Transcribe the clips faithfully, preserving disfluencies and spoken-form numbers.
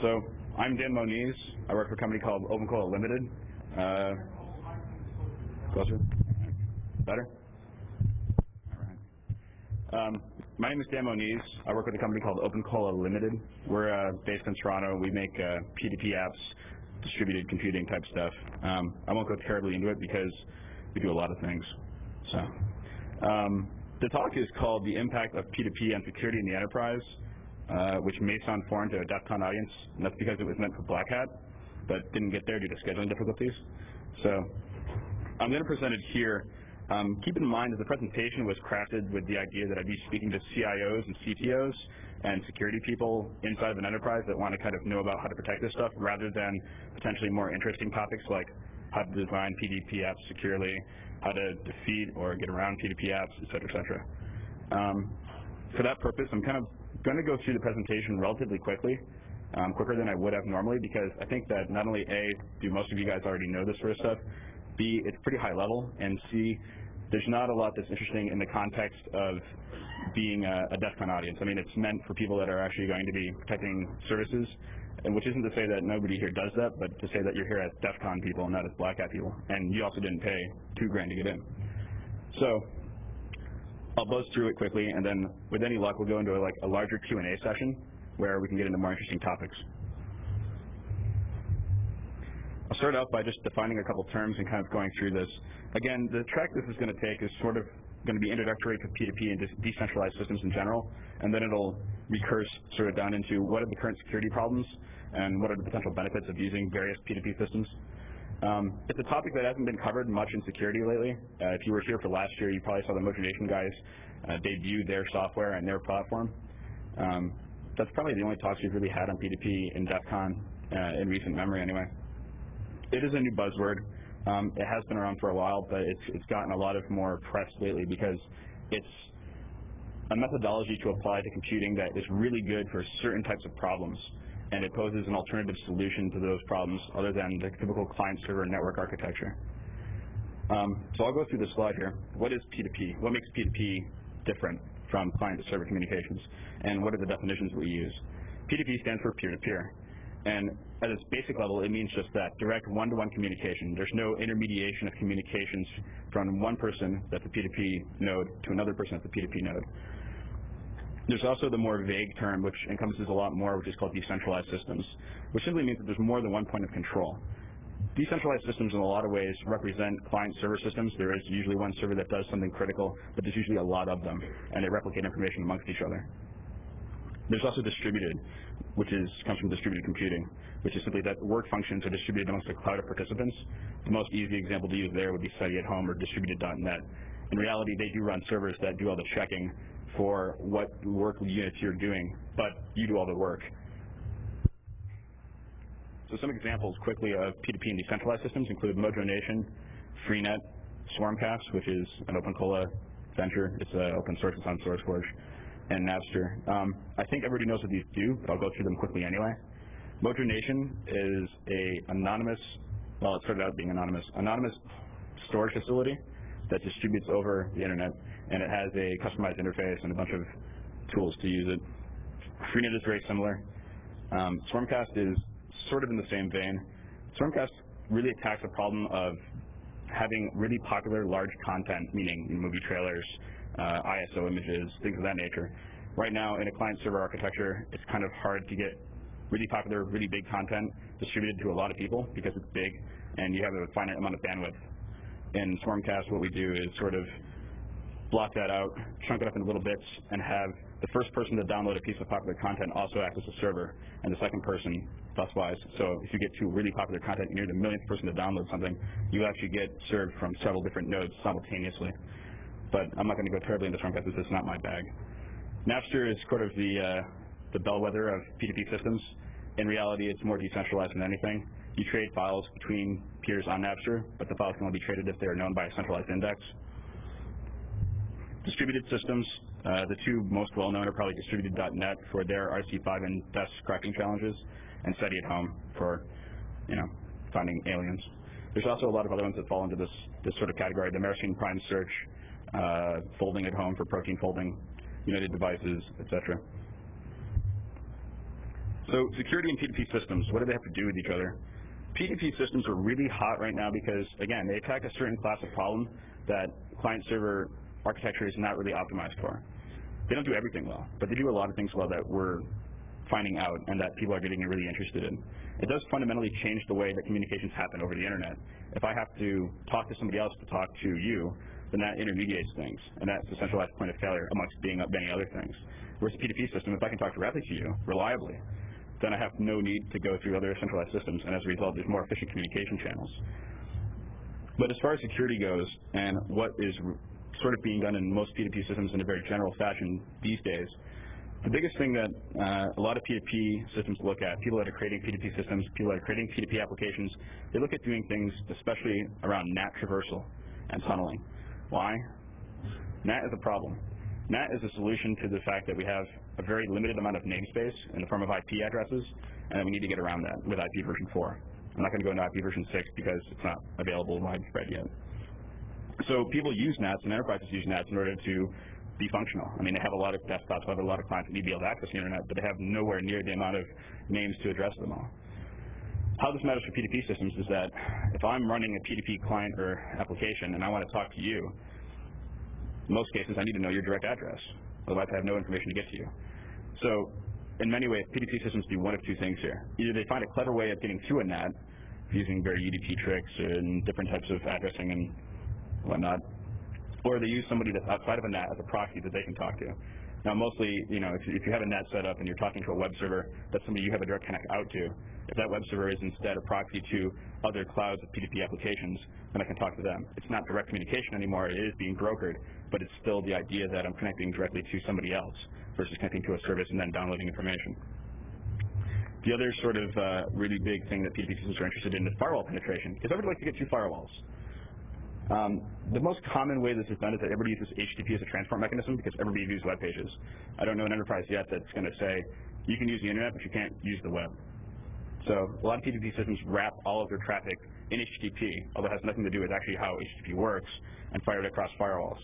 So I'm Dan Moniz. I work for a company called OpenCola Limited. Uh, closer? Better? All right. Um, my name is Dan Moniz. I work with a company called OpenCola Limited. We're uh, based in Toronto. We make uh, P two P apps, distributed computing type stuff. Um, I won't go terribly into it because we do a lot of things. So, um, the talk is called The Impact of P two P on Security in the Enterprise, uh, which may sound foreign to a DEF CON audience, and that's because it was meant for Black Hat, but didn't get there due to scheduling difficulties. So I'm going to present it here. Um, keep in mind that the presentation was crafted with the idea that I'd be speaking to C I Os and C T Os and security people inside of an enterprise that want to kind of know about how to protect this stuff, rather than potentially more interesting topics like how to design P two P apps securely, how to defeat or get around P two P apps, et cetera, et cetera. Um, for that purpose, I'm kind of going to go through the presentation relatively quickly, um, quicker than I would have normally, because I think that not only A, do most of you guys already know this sort of stuff, B, it's pretty high level, and C, there's not a lot that's interesting in the context of being a, a DEF CON audience. I mean, it's meant for people that are actually going to be protecting services, and which isn't to say that nobody here does that, but to say that you're here as DEF CON people and not as Black Hat people, and you also didn't pay two grand to get in. So I'll buzz through it quickly, and then with any luck, we'll go into a, like a larger Q and A session where we can get into more interesting topics. I'll start out by just defining a couple terms and kind of going through this. Again, the track this is going to take is sort of going to be introductory to P two P and decentralized systems in general, and then it'll recurse sort of down into what are the current security problems and what are the potential benefits of using various P two P systems. Um, it's a topic that hasn't been covered much in security lately. Uh, if you were here for last year, you probably saw the MojoNation guys uh, debut their software and their platform. Um, that's probably the only talks we've really had on P two P in DEF CON uh, in recent memory anyway. It is a new buzzword. Um, it has been around for a while, but it's, it's gotten a lot of more press lately because it's a methodology to apply to computing that is really good for certain types of problems, and it poses an alternative solution to those problems other than the typical client-server network architecture. Um, so I'll go through this slide here. What is P two P? What makes P two P different from client-to-server communications, and what are the definitions we use? P two P stands for peer-to-peer. And at its basic level, it means just that, direct one-to-one communication. There's no intermediation of communications from one person that's a P two P node to another person that's a P two P node. There's also the more vague term, which encompasses a lot more, which is called decentralized systems, which simply means that there's more than one point of control. Decentralized systems in a lot of ways represent client-server systems. There is usually one server that does something critical, but there's usually a lot of them, and they replicate information amongst each other. There's also distributed, which is comes from distributed computing, which is simply that work functions are distributed amongst a cloud of participants. The most easy example to use there would be SETI at Home or distributed dot net. In reality, they do run servers that do all the checking for what work units you're doing, but you do all the work. So some examples quickly of P two P and decentralized systems include MojoNation, Freenet, Swarmcast, which is an OpenCola venture. It's uh, open source, it's on SourceForge, and Napster. Um, I think everybody knows what these do, but I'll go through them quickly anyway. MojoNation is a anonymous, well, it started out being anonymous, anonymous storage facility that distributes over the internet, and it has a customized interface and a bunch of tools to use it. Freenet is very similar. Um, Swarmcast is sort of in the same vein. Swarmcast really attacks the problem of having really popular large content, meaning movie trailers, uh, I S O images, things of that nature. Right now, in a client-server architecture, it's kind of hard to get really popular, really big content distributed to a lot of people because it's big and you have a finite amount of bandwidth. In Swarmcast, what we do is sort of block that out, chunk it up into little bits, and have the first person to download a piece of popular content also act as a server, and the second person thuswise. So if you get to really popular content and you're the millionth person to download something, you actually get served from several different nodes simultaneously. But I'm not going to go terribly into Swarmcast because it's not my bag. Napster is sort of the, uh, the bellwether of P two P systems. In reality, it's more decentralized than anything. You trade files between peers on Napster, but the files can only be traded if they are known by a centralized index. Distributed systems, uh, the two most well-known are probably distributed dot net for their R C five and D E S cracking challenges, and SETI at Home for, you know, finding aliens. There's also a lot of other ones that fall into this, this sort of category, the Mersenne Prime Search, uh, folding at home for protein folding, United Devices, et cetera. So security and P two P systems, what do they have to do with each other? P two P systems are really hot right now because, again, they attack a certain class of problem that client-server architecture is not really optimized for. They don't do everything well, but they do a lot of things well that we're finding out and that people are getting really interested in. It does fundamentally change the way that communications happen over the internet. If I have to talk to somebody else to talk to you, then that intermediates things, and that's the centralized point of failure amongst being many other things. Whereas a P two P system, if I can talk directly to you, reliably, then I have no need to go through other centralized systems, and as a result, there's more efficient communication channels. But as far as security goes, and what is sort of being done in most P two P systems in a very general fashion these days, the biggest thing that uh, a lot of P two P systems look at, people that are creating P two P systems, people that are creating P two P applications, they look at doing things especially around N A T traversal and tunneling. Why? N A T is a problem. N A T is a solution to the fact that we have a very limited amount of namespace in the form of I P addresses, and we need to get around that with I P version four. I'm not going to go into I P version six because it's not available widespread yet. So people use N A Ts, and enterprises use N A Ts in order to be functional. I mean, they have a lot of desktops, have a lot of clients that need to be able to access the internet, but they have nowhere near the amount of names to address them all. How this matters for P two P systems is that if I'm running a P two P client or application and I want to talk to you, in most cases I need to know your direct address, otherwise I have no information to get to you. So in many ways, P two P systems do one of two things here. Either they find a clever way of getting to a N A T using very U D P tricks and different types of addressing and whatnot, or they use somebody that's outside of a N A T as a proxy that they can talk to. Now mostly, you know, if, if you have a N A T set up and you're talking to a web server, that's somebody you have a direct connect out to. If that web server is instead a proxy to other clouds of P two P applications, then I can talk to them. It's not direct communication anymore, it is being brokered, but it's still the idea that I'm connecting directly to somebody else versus connecting to a service and then downloading information. The other sort of uh, really big thing that P two P systems are interested in is firewall penetration, because everybody likes to get two firewalls. Um, the most common way this is done is that everybody uses H T T P as a transport mechanism because everybody views web pages. I don't know an enterprise yet that's going to say you can use the internet but you can't use the web. So a lot of P two P systems wrap all of their traffic in H T T P, although it has nothing to do with actually how H T T P works, and fire it across firewalls.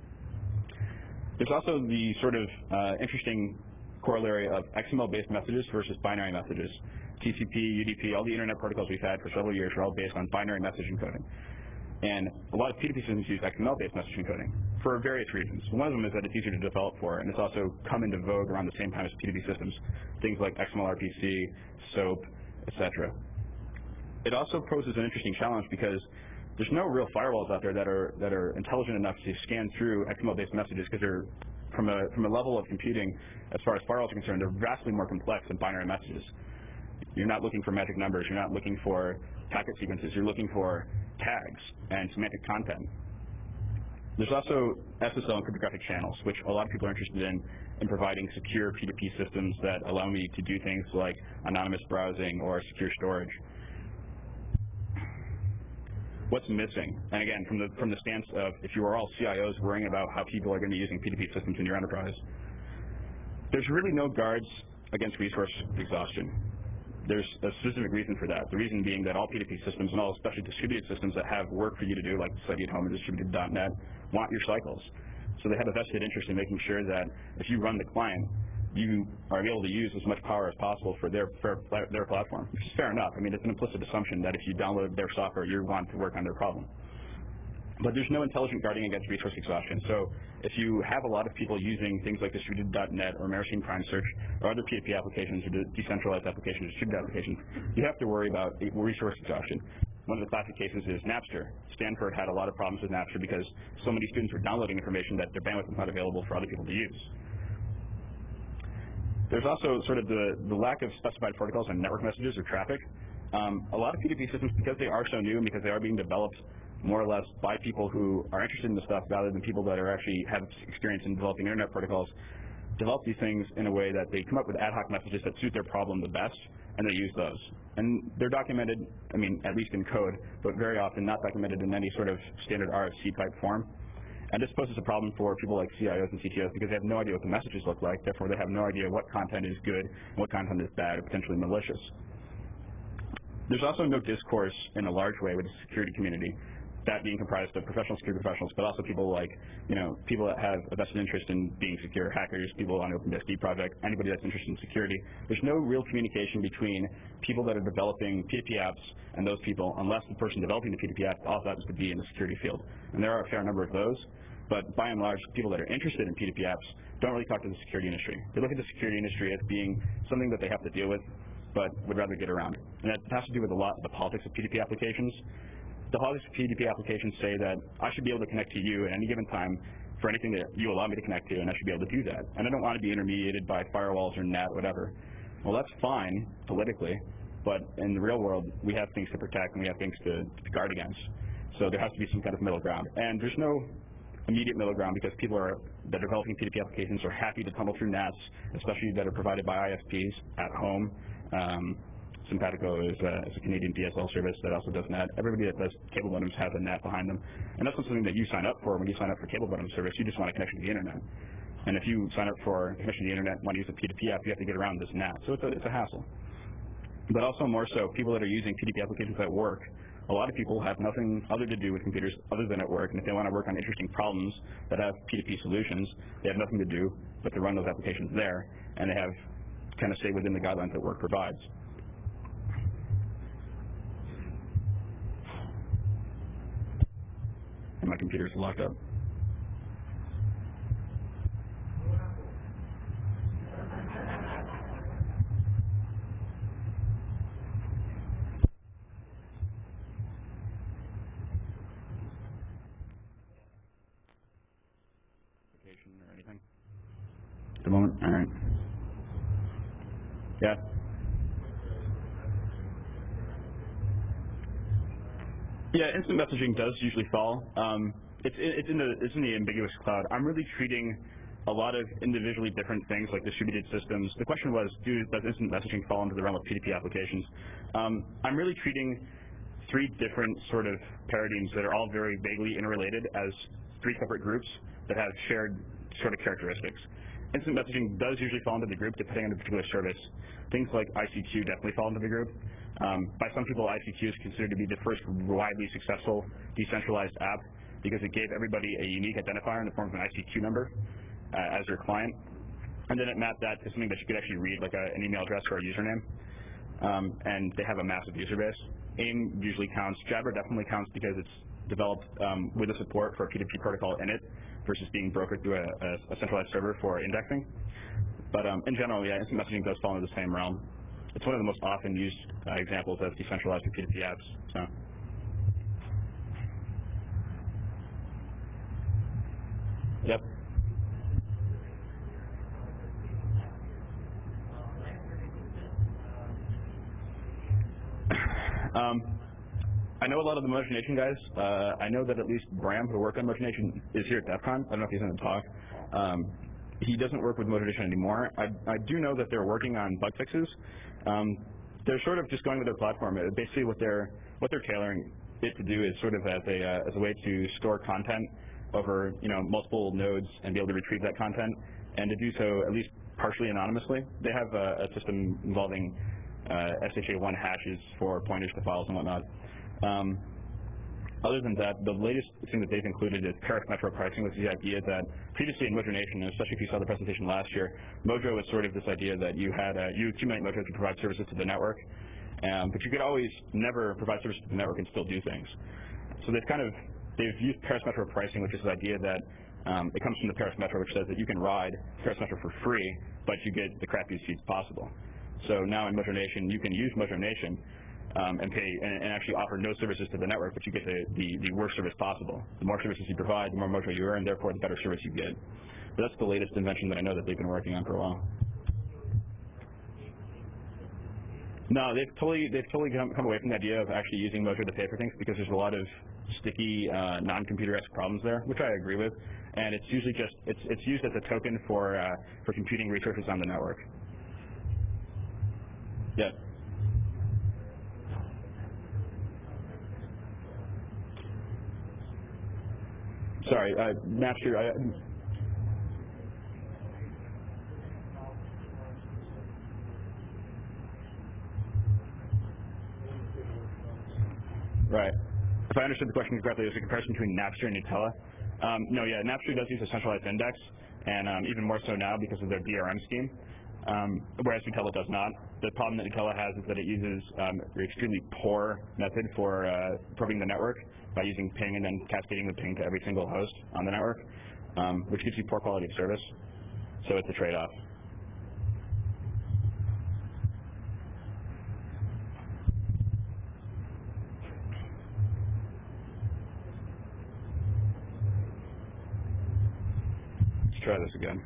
There's also the sort of uh, interesting corollary of X M L-based messages versus binary messages. T C P, U D P, all the internet protocols we've had for several years are all based on binary message encoding. And a lot of P two P systems use X M L-based message encoding for various reasons. One of them is that it's easier to develop for, and it's also come into vogue around the same time as P two P systems, things like X M L R P C, SOAP, et cetera. It also poses an interesting challenge because there's no real firewalls out there that are that are intelligent enough to scan through X M L-based messages because they're from a from a level of computing, as far as firewalls are concerned, they're vastly more complex than binary messages. You're not looking for magic numbers, you're not looking for packet sequences, you're looking for tags and semantic content. There's also S S L and cryptographic channels, which a lot of people are interested in in providing secure P two P systems that allow me to do things like anonymous browsing or secure storage. What's missing? And again, from the from the stance of if you are all C I Os worrying about how people are going to be using P two P systems in your enterprise, there's really no guards against resource exhaustion. There's a specific reason for that. The reason being that all P two P systems, and all especially distributed systems that have work for you to do, like Study at Home and Distributed dot net, want your cycles. So they have a vested interest in making sure that if you run the client, you are able to use as much power as possible for their for their platform, which is fair enough. I mean, it's an implicit assumption that if you download their software, you want to work on their problem. But there's no intelligent guarding against resource exhaustion. So if you have a lot of people using things like Distributed dot net or Maraschino Prime Search or other P two P applications or decentralized applications, distributed applications, you have to worry about resource exhaustion. One of the classic cases is Napster. Stanford had a lot of problems with Napster because so many students were downloading information that their bandwidth was not available for other people to use. There's also sort of the, the lack of specified protocols on network messages or traffic. Um, a lot of P two P systems, because they are so new and because they are being developed more or less by people who are interested in the stuff rather than people that are actually have experience in developing internet protocols, develop these things in a way that they come up with ad hoc messages that suit their problem the best, and they use those. And they're documented, I mean, at least in code, but very often not documented in any sort of standard R F C type form. And this poses a problem for people like C I Os and C T Os because they have no idea what the messages look like, therefore they have no idea what content is good and what content is bad or potentially malicious. There's also no discourse in a large way with the security community. that being comprised of professional security professionals, but also people like, you know, people that have a vested interest in being secure, hackers, people on OpenBSD project, anybody that's interested in security. There's no real communication between people that are developing P two P apps and those people, unless the person developing the P two P app also happens to be in the security field. And there are a fair number of those, but by and large, people that are interested in P two P apps don't really talk to the security industry. They look at the security industry as being something that they have to deal with, but would rather get around. And that has to do with a lot of the politics of P two P applications. The politics of P two P applications say that I should be able to connect to you at any given time for anything that you allow me to connect to, and I should be able to do that. And I don't want to be intermediated by firewalls or N A T, whatever. Well, that's fine politically, but in the real world, we have things to protect and we have things to, to guard against. So there has to be some kind of middle ground. And there's no immediate middle ground because people are, that are developing P two P applications are happy to tunnel through N A Ts, especially that are provided by I S Ps at home. Um, Simpatico is a, is a Canadian D S L service that also does N A T. Everybody that does cable modems has a N A T behind them. And that's not something that you sign up for when you sign up for cable modem service. You just want a connection to the internet. And if you sign up for a connection to the internet and want to use a P two P app, you have to get around this N A T. So it's a, it's a hassle. But also more so, people that are using P two P applications at work, a lot of people have nothing other to do with computers other than at work. And if they want to work on interesting problems that have P two P solutions, they have nothing to do but to run those applications there. And they have kind of stay within the guidelines that work provides. And my computer's locked up. Or anything at the moment? All right. Yeah. Yeah, instant messaging does usually fall. Um, it's it's in the it's in the ambiguous cloud. I'm really treating a lot of individually different things like distributed systems. The question was, do does instant messaging fall into the realm of P two P applications? Um, I'm really treating three different sort of paradigms that are all very vaguely interrelated as three separate groups that have shared sort of characteristics. Instant messaging does usually fall into the group depending on the particular service. Things like I C Q definitely fall into the group. Um, by some people, I C Q is considered to be the first widely successful decentralized app because it gave everybody a unique identifier in the form of an I C Q number uh, as their client. And then it mapped that to something that you could actually read, like a, an email address or a username. Um, and they have a massive user base. AIM usually counts. Jabber definitely counts because it's developed um, with the support for a P two P protocol in it versus being brokered through a, a, a centralized server for indexing. But um, in general, yeah, instant messaging does fall into the same realm. It's one of the most often used uh, examples of decentralized P two P apps. So. Yep. um, I know a lot of the Mojo Nation guys. Uh, I know that at least Bram, who worked on Mojo Nation, is here at DEF CON. I don't know if he's in the talk. Um, he doesn't work with Mojo Nation anymore. I, I do know that they're working on bug fixes. Um, they're sort of just going with their platform. Basically, what they're what they're tailoring it to do is sort of as a uh, as a way to store content over you know multiple nodes and be able to retrieve that content, and to do so at least partially anonymously. They have a, a system involving uh, S H A one hashes for pointers to files and whatnot. Um, other than that, the latest thing that they've included is parametro pricing, which is the idea that previously in Mojo Nation, and especially if you saw the presentation last year, Mojo was sort of this idea that you had uh, you accumulate Mojo to provide services to the network, um, but you could always never provide services to the network and still do things. So they've kind of they've used parametro pricing, which is the idea that um, it comes from the parametro, which says that you can ride parametro for free, but you get the crappiest speeds possible. So now in Mojo Nation, you can use Mojo Nation. Um, and pay and, and actually offer no services to the network, but you get the, the, the worst service possible. The more services you provide, the more Mojo you earn, therefore the better service you get. But that's the latest invention that I know that they've been working on for a while. No, they've totally they've totally come, come away from the idea of actually using Mojo to pay for things because there's a lot of sticky uh, non-computer-esque problems there, which I agree with. And it's usually just it's it's used as a token for uh, for computing resources on the network. Yeah. Sorry, uh, Master. I, right. if I understood the question correctly, it was a comparison between Napster and Gnutella. Um, no, yeah, Napster does use a centralized index, and um, even more so now because of their D R M scheme, um, whereas Gnutella does not. The problem that Gnutella has is that it uses um, an extremely poor method for uh, probing the network by using ping and then cascading the ping to every single host on the network, um, which gives you poor quality of service. So it's a trade-off. Let's try this again.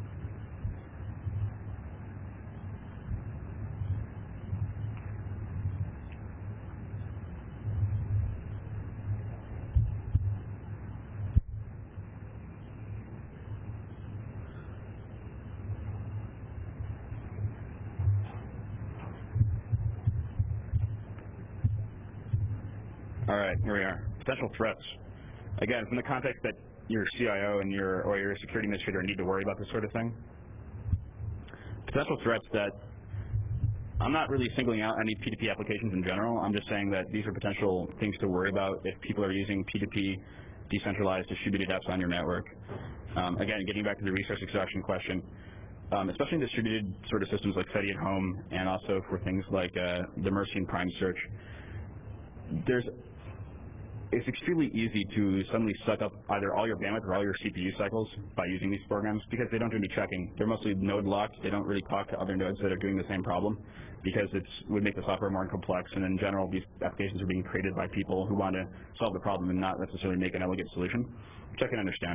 All right, here we are. Potential threats. Again, from the context that your C I O and your or your security administrator need to worry about this sort of thing. Potential threats that I'm not really singling out any P two P applications in general. I'm just saying that these are potential things to worry about if people are using P two P decentralized distributed apps on your network. Um, again, getting back to the resource extraction question, um, especially in distributed sort of systems like SETI at home, and also for things like uh, the Mercian Prime Search, there's it's extremely easy to suddenly suck up either all your bandwidth or all your C P U cycles by using these programs because they don't do any checking. They're mostly node locked. They don't really talk to other nodes that are doing the same problem because it would make the software more complex, and in general these applications are being created by people who want to solve the problem and not necessarily make an elegant solution, which I can understand.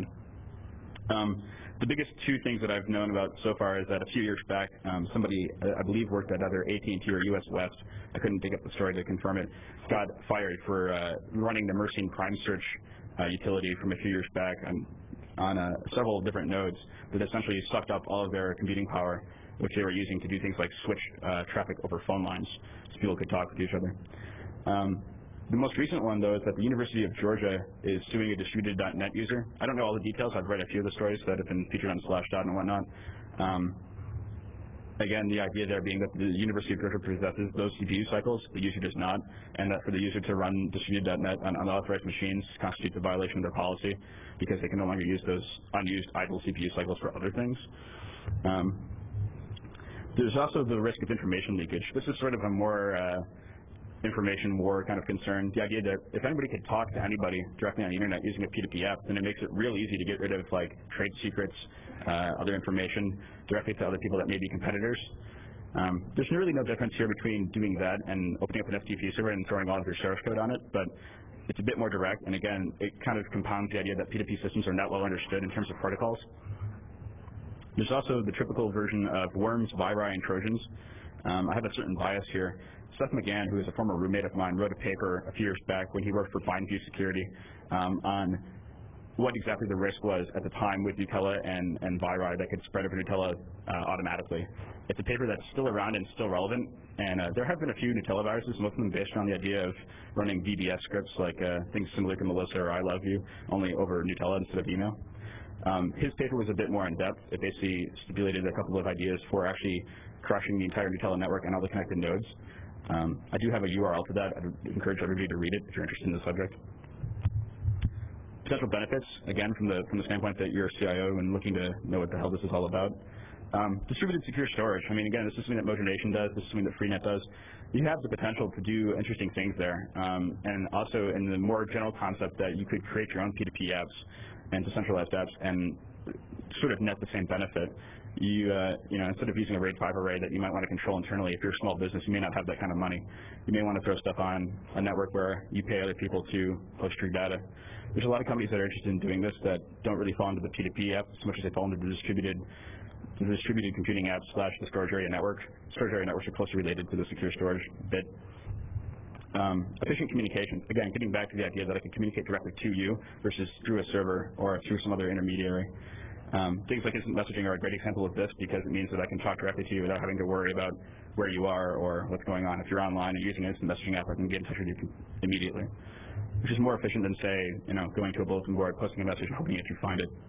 Um, the biggest two things that I've known about so far is that a few years back, um, somebody, I believe, worked at either A T and T or U S West, I couldn't dig up the story to confirm it, got fired for uh, running the Mercian Prime Search uh, utility from a few years back on, on uh, several different nodes that essentially sucked up all of their computing power, which they were using to do things like switch uh, traffic over phone lines so people could talk with each other. Um, The most recent one, though, is that the University of Georgia is suing a distributed dot net user. I don't know all the details. I've read a few of the stories that have been featured on Slashdot and whatnot. Um, again, the idea there being that the University of Georgia possesses those C P U cycles, the user does not, and that for the user to run distributed dot net on unauthorized machines constitutes a violation of their policy because they can no longer use those unused idle C P U cycles for other things. Um, there's also the risk of information leakage. This is sort of a more uh, information war kind of concern. The idea that if anybody could talk to anybody directly on the internet using a P two P app, then it makes it real easy to get rid of like trade secrets, uh, other information directly to other people that may be competitors. Um, there's really no difference here between doing that and opening up an F T P server and throwing all of your source code on it, but it's a bit more direct, and again, it kind of compounds the idea that P two P systems are not well understood in terms of protocols. There's also the typical version of worms, viri, and trojans. Um, I have a certain bias here. Seth McGann, who is a former roommate of mine, wrote a paper a few years back when he worked for FindView Security um, on what exactly the risk was at the time with Gnutella and, and viri that could spread over Gnutella uh, automatically. It's a paper that's still around and still relevant, and uh, there have been a few Gnutella viruses, most of them based on the idea of running V B S scripts like uh, things similar to Melissa or I Love You, only over Gnutella instead of email. Um, his paper was a bit more in-depth. It basically stipulated a couple of ideas for actually crushing the entire Gnutella network and all the connected nodes. Um, I do have a U R L to that. I'd encourage everybody to read it if you're interested in the subject. Potential benefits, again, from the from the standpoint that you're a C I O and looking to know what the hell this is all about. Um, distributed secure storage. I mean, again, this is something that Mojo Nation does. This is something that Freenet does. You have the potential to do interesting things there, um, and also in the more general concept that you could create your own P two P apps and decentralized apps and sort of net the same benefit. You, uh, you know, instead of using a RAID five array that you might want to control internally, if you're a small business, you may not have that kind of money. You may want to throw stuff on a network where you pay other people to post your data. There's a lot of companies that are interested in doing this that don't really fall into the P two P app as much as they fall into the distributed, the distributed computing app slash the storage area network. Storage area networks are closely related to the secure storage bit. Um, efficient communication. Again, getting back to the idea that I can communicate directly to you versus through a server or through some other intermediary. Um, things like instant messaging are a great example of this because it means that I can talk directly to you without having to worry about where you are or what's going on. If you're online and using an instant messaging app, I can get in touch with you immediately, which is more efficient than, say, you know, going to a bulletin board, posting a message, and hoping that you find it.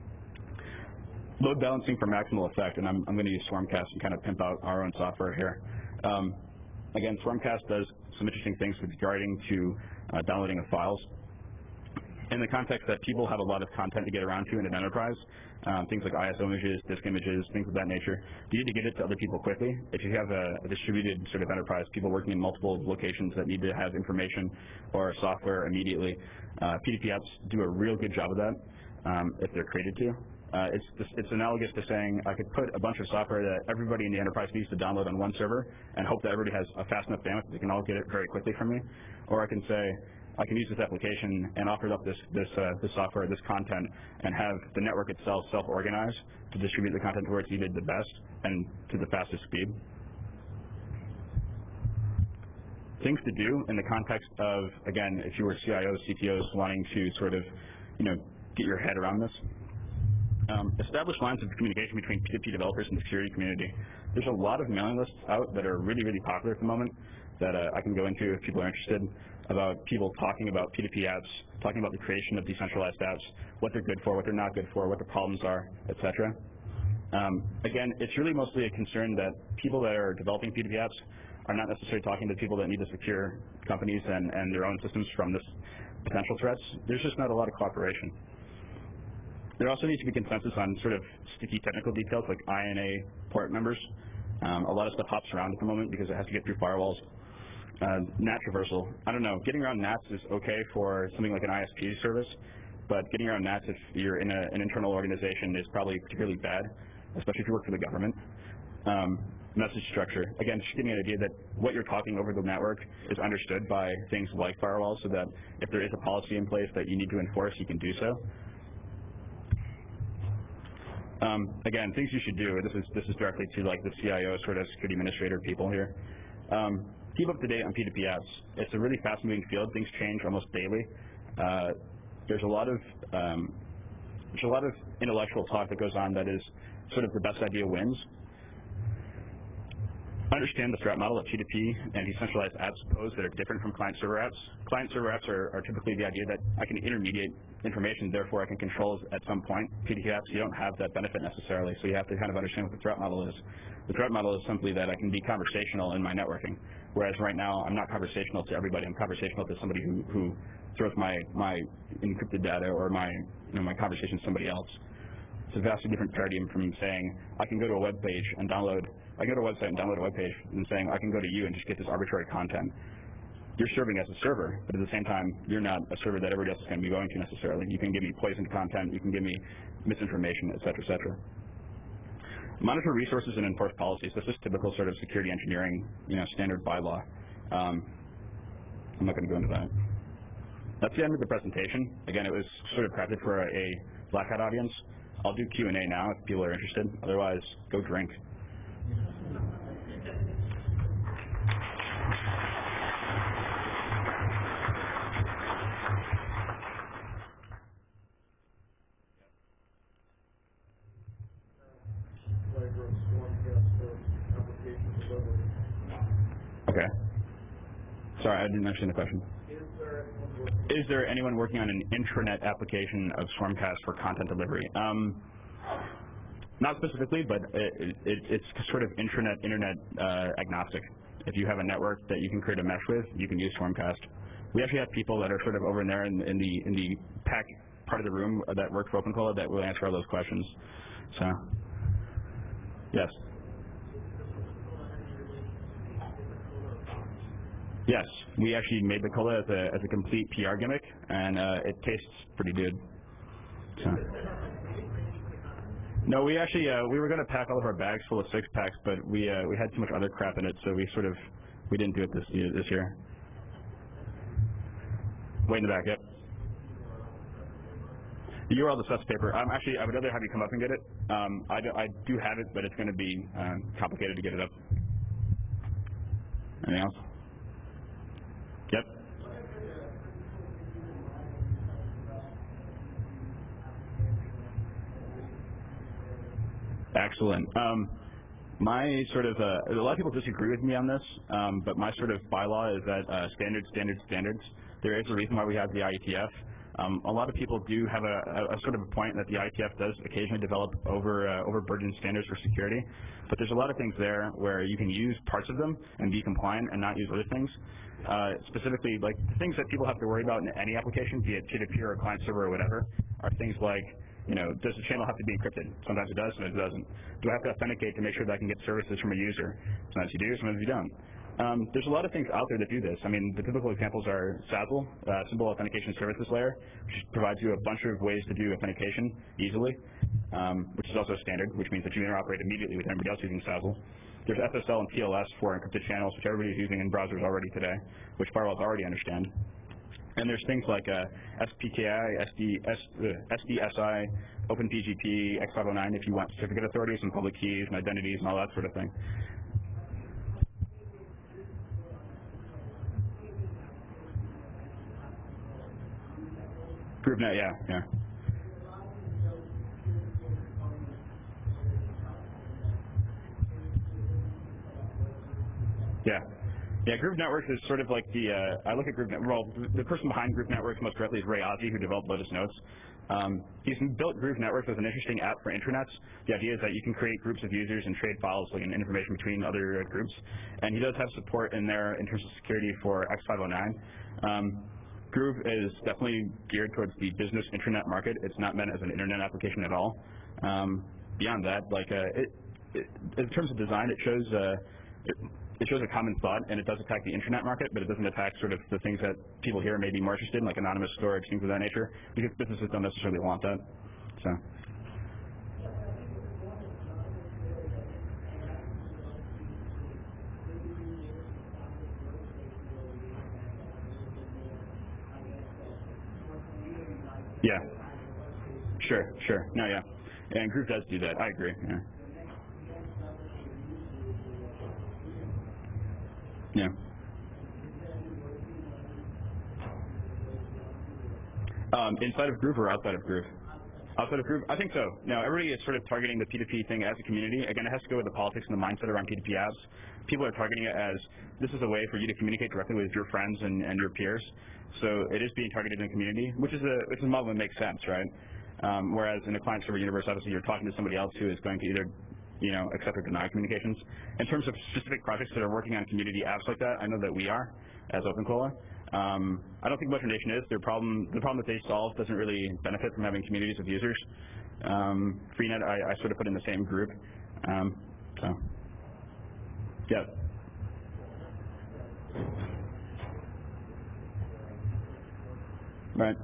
Load balancing for maximal effect, and I'm, I'm going to use Swarmcast and kind of pimp out our own software here. Um, again, Swarmcast does some interesting things regarding to uh, downloading of files. In the context that people have a lot of content to get around to in an enterprise, um, things like I S O images, disk images, things of that nature, you need to get it to other people quickly. If you have a, a distributed sort of enterprise, people working in multiple locations that need to have information or software immediately, uh, P D P apps do a real good job of that um, if they're created to. Uh, it's, just, it's analogous to saying I could put a bunch of software that everybody in the enterprise needs to download on one server and hope that everybody has a fast enough bandwidth that they can all get it very quickly from me. Or I can say, I can use this application and offer up this this uh, this software, this content, and have the network itself self-organize to distribute the content to where it's needed the best and to the fastest speed. Things to do in the context of, again, if you were C I Os, C T Os wanting to sort of, you know, get your head around this. Um, establish lines of communication between P two P developers and the security community. There's a lot of mailing lists out that are really, really popular at the moment that uh, I can go into if people are interested, about people talking about P two P apps, talking about the creation of decentralized apps, what they're good for, what they're not good for, what the problems are, et cetera. Um, again, it's really mostly a concern that people that are developing P two P apps are not necessarily talking to people that need to secure companies and, and their own systems from this potential threats. There's just not a lot of cooperation. There also needs to be consensus on sort of sticky technical details like I N A port numbers. Um, a lot of stuff hops around at the moment because it has to get through firewalls. Uh, N A T traversal. I don't know. Getting around N A Ts is okay for something like an I S P service, but getting around N A Ts if you're in a, an internal organization is probably particularly bad, especially if you work for the government. Um, message structure. Again, just getting an idea that what you're talking over the network is understood by things like firewalls, so that if there is a policy in place that you need to enforce, you can do so. Um, again, things you should do. This is this is directly to like the C I O sort of security administrator people here. Um, keep up to date on P two P apps. It's a really fast-moving field. Things change almost daily. Uh, there's a lot of um, there's a lot of intellectual talk that goes on that is sort of the best idea wins. Understand the threat model that P two P and decentralized apps pose that are different from client-server apps. Client-server apps are, are typically the idea that I can intermediate information, therefore I can control at some point. P two P apps, you don't have that benefit necessarily, so you have to kind of understand what the threat model is. The threat model is simply that I can be conversational in my networking, whereas right now I'm not conversational to everybody. I'm conversational to somebody who, who throws my, my encrypted data or my, you know, my conversation to somebody else. It's a vastly different paradigm from saying I can go to a web page and download, I can go to a website and download a web page and saying I can go to you and just get this arbitrary content. You're serving as a server, but at the same time, you're not a server that everybody else is going to be going to necessarily. You can give me poisoned content, you can give me misinformation, et cetera, et cetera. Monitor resources and enforce policies. This is typical sort of security engineering, you know, standard bylaw. Um, I'm not going to go into that. That's the end of the presentation. Again, it was sort of crafted for a, a Black Hat audience. I'll do Q and A now if people are interested. Otherwise, go drink. Okay. Sorry, I didn't understand the question. Is there anyone working on an intranet application of Swarmcast for content delivery? Um, not specifically, but it, it, it's sort of intranet, internet uh, agnostic. If you have a network that you can create a mesh with, you can use Swarmcast. We actually have people that are sort of over in there in, in the in the pack part of the room that work for OpenCola that will answer all those questions. So, yes. Yes, we actually made the cola as a as a complete P R gimmick, and uh, it tastes pretty good. So. No, we actually uh, we were going to pack all of our bags full of six packs, but we uh, we had too much other crap in it, so we sort of we didn't do it this year. This year. Way in the back, yep. The U R L, the special paper. Um, actually, I would rather have you come up and get it. Um, I do, I do have it, but it's going to be um, complicated to get it up. Anything else? Yep. Excellent. Um, my sort of, uh, a lot of people disagree with me on this, um, but my sort of bylaw is that uh, standards, standards, standards. There is a reason why we have the I E T F. Um, a lot of people do have a, a, a sort of a point that the I T F does occasionally develop over uh, overburdened standards for security, but there's a lot of things there where you can use parts of them and be compliant and not use other things. Uh, specifically, like the things that people have to worry about in any application, be it peer-to-peer or client server or whatever, are things like, you know, does the channel have to be encrypted? Sometimes it does, sometimes it doesn't. Do I have to authenticate to make sure that I can get services from a user? Sometimes you do, sometimes you don't. Um, there's a lot of things out there that do this. I mean, the typical examples are S A S L, uh, Simple Authentication Services Layer, which provides you a bunch of ways to do authentication easily, um, which is also standard, which means that you interoperate immediately with everybody else using S A S L. There's S S L and T L S for encrypted channels, which everybody's using in browsers already today, which firewalls already understand. And there's things like uh, S P K I, S D, S, uh, S D S I, OpenPGP, X five oh nine if you want certificate authorities and public keys and identities and all that sort of thing. GroupNet, yeah, yeah. Yeah. Yeah, Groove Networks is sort of like the, uh, I look at Groove Networks, well, the person behind Groove Networks most directly is Ray Ozzie, who developed Lotus Notes. Um, he's built Groove Networks as an interesting app for intranets. The idea is that you can create groups of users and trade files, like, and information between other uh, groups. And he does have support in there in terms of security for X five oh nine. Um, Groove is definitely geared towards the business intranet market. It's not meant as an internet application at all. Um, beyond that, like, uh, it, it, in terms of design, it shows uh, it, It shows a common thought, and it does attack the internet market, but it doesn't attack sort of the things that people here may be more interested in, like anonymous storage, things of that nature, because businesses don't necessarily want that. So. Yeah. Sure, sure. No, yeah. And Groove does do that. I agree. Yeah. Yeah. Um, inside of Groove or outside of Groove? Outside of Groove? I think so. No, everybody is sort of targeting the P two P thing as a community. Again, it has to go with the politics and the mindset around P two P apps. People are targeting it as this is a way for you to communicate directly with your friends and, and your peers. So it is being targeted in the community, which is a, which is a model that makes sense, right? Um, whereas in a client-server universe, obviously you're talking to somebody else who is going to either, you know, accept or deny communications. In terms of specific projects that are working on community apps like that, I know that we are as OpenCola. Um, I don't think Motion Nation is. Their problem, the problem that they solve doesn't really benefit from having communities of users. Um, Freenet, I, I sort of put in the same group. Um, so, yeah. Right.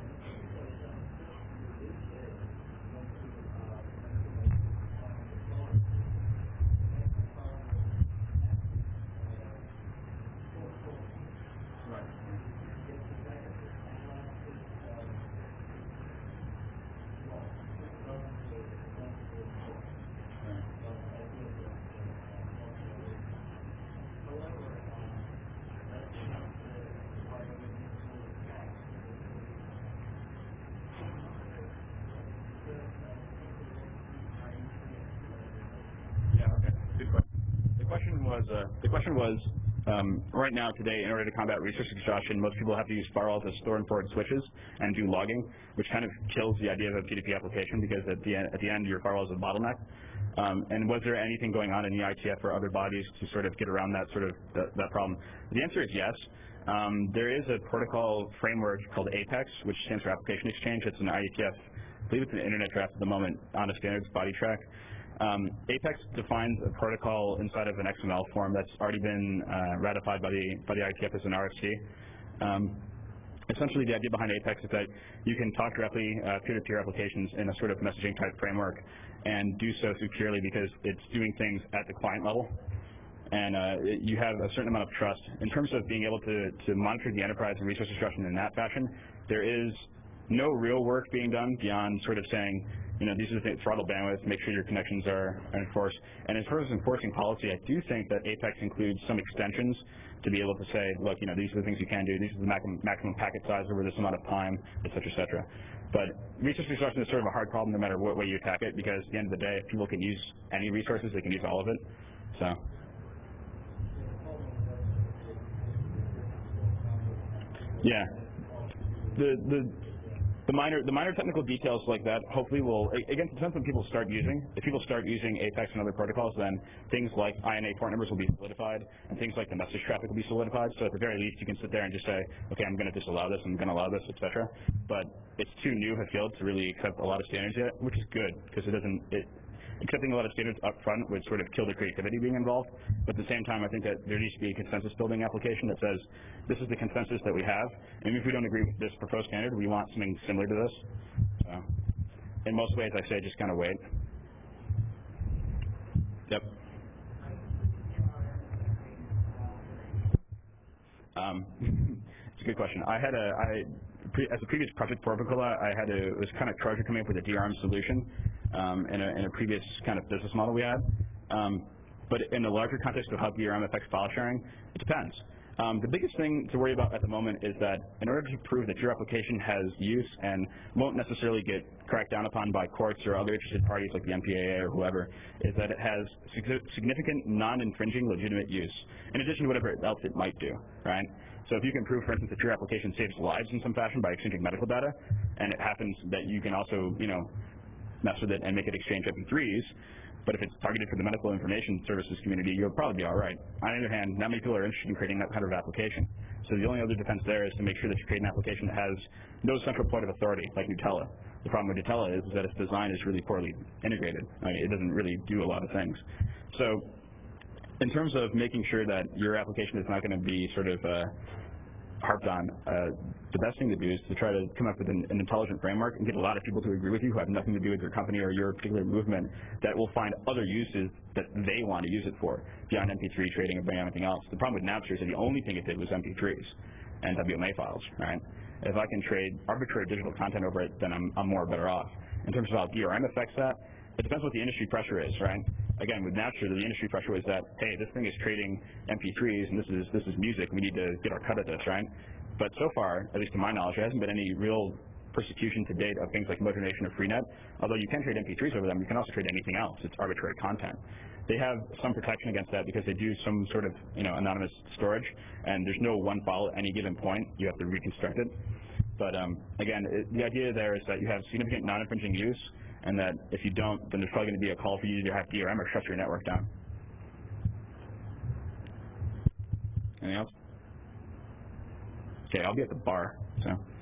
Yeah, okay. Good question. The question was, uh, the question was, um, right now today, in order to combat resource exhaustion, most people have to use firewalls as store and forward switches and do logging, which kind of kills the idea of a P two P application because at the end, at the end your firewall is a bottleneck. Um, and was there anything going on in the I T F or other bodies to sort of get around that sort of that, that problem? The answer is yes. Um, there is a protocol framework called APEX, which stands for Application Exchange. It's an I E T F, I believe it's an internet draft at the moment on a standards body track. Um, APEX defines a protocol inside of an X M L form that's already been uh, ratified by the by the I T F as an R F C. Um, essentially, the idea behind APEX is that you can talk directly uh, peer-to-peer applications in a sort of messaging type framework and do so securely because it's doing things at the client level. And uh, it, you have a certain amount of trust. In terms of being able to, to monitor the enterprise and resource destruction in that fashion, there is no real work being done beyond sort of saying, you know, these are the things, throttle bandwidth, make sure your connections are enforced. And as far as enforcing policy, I do think that APEX includes some extensions to be able to say, look, you know, these are the things you can do, these are the maximum, maximum packet size over this amount of time, et cetera, et cetera. But resource destruction is sort of a hard problem no matter what way you attack it, because at the end of the day, if people can use any resources, they can use all of it. So. Yeah. The, the, the minor the minor technical details like that hopefully will, again, it depends when people start using. If people start using Apex and other protocols, then things like I N A port numbers will be solidified, and things like the message traffic will be solidified. So at the very least, you can sit there and just say, okay, I'm going to disallow this, I'm going to allow this, et cetera. But it's too new a field to really accept a lot of standards yet, which is good because it doesn't. It, accepting a lot of standards up front would sort of kill the creativity being involved. But at the same time, I think that there needs to be a consensus building application that says, this is the consensus that we have, and if we don't agree with this proposed standard, we want something similar to this. So, in most ways, I say just kind of wait. Yep. Um, it's a good question. I had a, I, pre, as a previous project for Apicola, I had a, was kind of charged with coming up with a D R M solution um, in, a, in a previous kind of business model we had. Um, but in the larger context of how D R M affects file sharing, it depends. Um, the biggest thing to worry about at the moment is that in order to prove that your application has use and won't necessarily get cracked down upon by courts or other interested parties like the M P A A or whoever, is that it has significant non-infringing legitimate use, in addition to whatever else it might do, right? So if you can prove, for instance, that your application saves lives in some fashion by exchanging medical data, and it happens that you can also, you know, mess with it and make it exchange M P threes, but if it's targeted for the medical information services community, you'll probably be all right. On the other hand, not many people are interested in creating that kind of application. So the only other defense there is to make sure that you create an application that has no central point of authority, like Gnutella. The problem with Gnutella is that its design is really poorly integrated. I mean, it doesn't really do a lot of things. So in terms of making sure that your application is not going to be sort of uh, harped on, uh, the best thing to do is to try to come up with an, an intelligent framework and get a lot of people to agree with you who have nothing to do with your company or your particular movement that will find other uses that they want to use it for beyond M P three trading or beyond anything else. The problem with Napster is that the only thing it did was M P threes and W M A files, right? If I can trade arbitrary digital content over it, then I'm, I'm more better off. In terms of how D R M affects that, it depends what the industry pressure is, right? Again, with Napster, the industry pressure was that, hey, this thing is trading M P threes and this is this is music. We need to get our cut at this, right? But so far, at least to my knowledge, there hasn't been any real persecution to date of things like Motor Nation or Freenet. Although you can trade M P threes over them, you can also trade anything else. It's arbitrary content. They have some protection against that because they do some sort of, you know, anonymous storage, and there's no one file at any given point. You have to reconstruct it. But um, again, it, the idea there is that you have significant non-infringing use, and that if you don't, then there's probably going to be a call for you to have D R M or shut your network down. Anything else? Okay, I'll be at the bar, so.